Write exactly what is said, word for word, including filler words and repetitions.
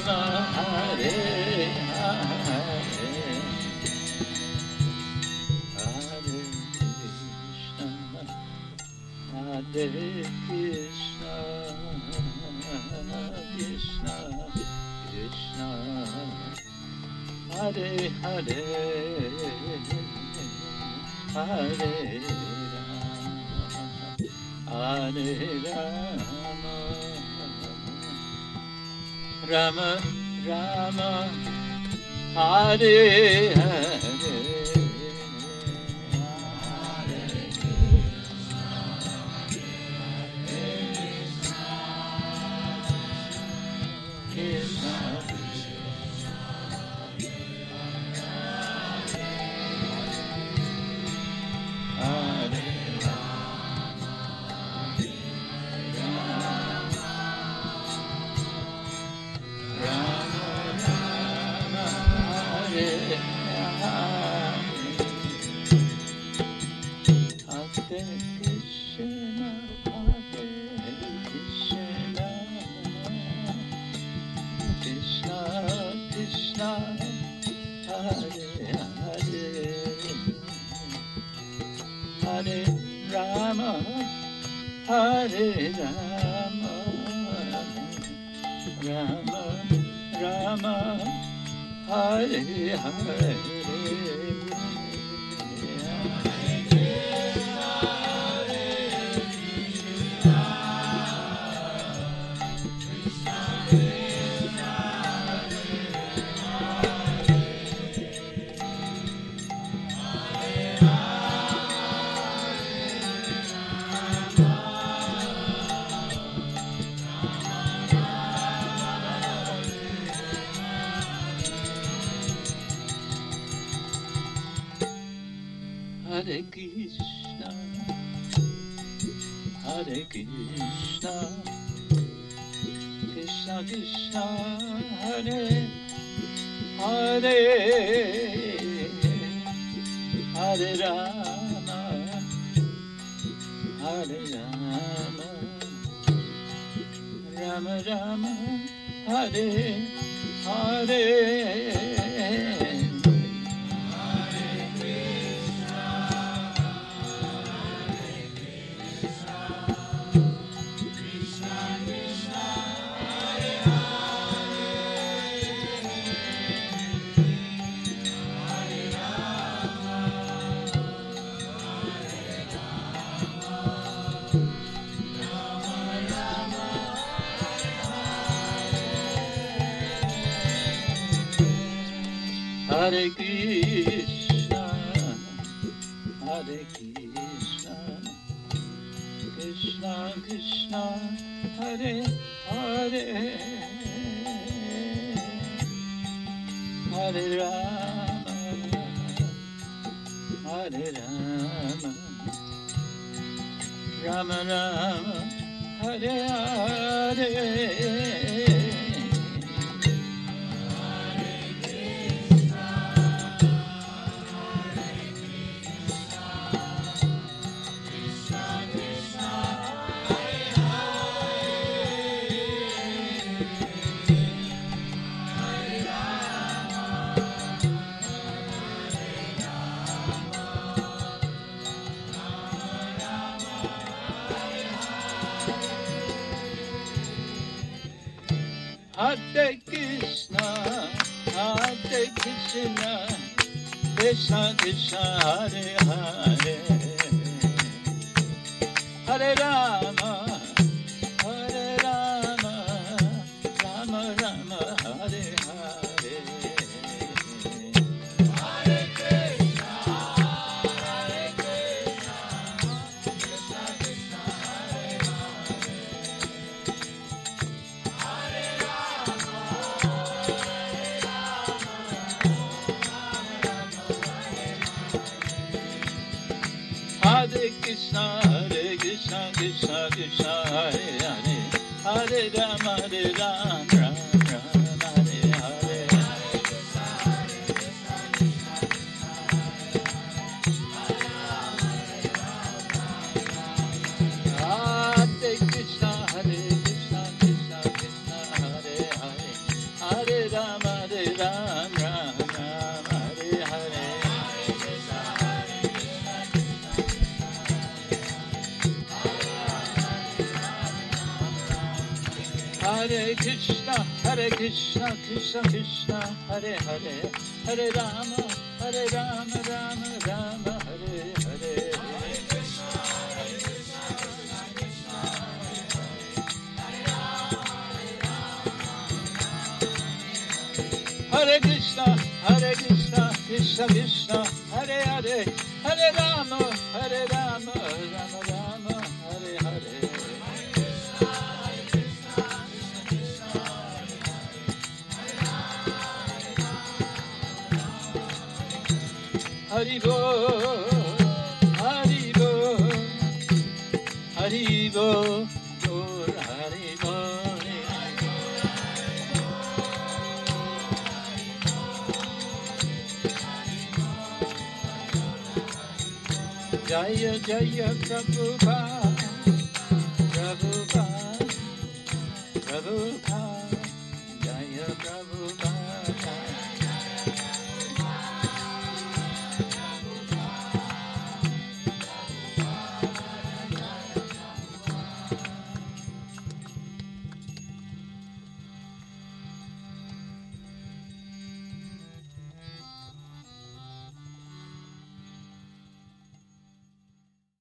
Rama, Hare Hare, Hare Krishna, Hare Krishna, Krishna Krishna, Hare Hare, Hare Rama, Hare Rama, Rama Rama, Hare Hare, Krishna Hare Hare Rama, Hare Rama, Rama Rama, Hare Hare, Hare Krishna, Hare Krishna, Krishna Krishna, Hare Hare, Hare Rama, Hare Rama, Rama Rama, Hare Hare, Hare Krishna, Hare Krishna, Krishna Krishna, Hare Hare, Hare Rama, Hare Rama, Rama Rama, Hare Hare, Hare Krishna, Hare Krishna, Krishna Krishna, Hare Hare, Hare Rama, Hare Rama, Rama Rama, Hare Hare, Hare Krishna, Hare Krishna, Krishna Krishna, Hare Hare, Hare Rama, Hare Rama, Rama Rama, Hare Krishna, Hare Krishna, Krishna Krishna, Hare Hare, Hare Rama, Hare Rama, Rama Rama, Hare Hare, Hare Krishna, Hare Krishna, Krishna Krishna, Hare Hare, Hare Krishna, Hare Krishna, Krishna Krishna, Hare Hare, Hare Krishna, Hare Krishna, Krishna Krishna, Hare Hare, Hare Rama, Hare Rama, Rama Rama, Hare Hare. Hare Krishna, Hare Krishna, Krishna Krishna, Hare Hare, Hare Rama, Hare Rama, Rama Rama, Hare Hare. Haribo, Haribo, Haribo, Lord Haribo. Jaya Jaya Prabhupada, Prabhupada, Prabhupada.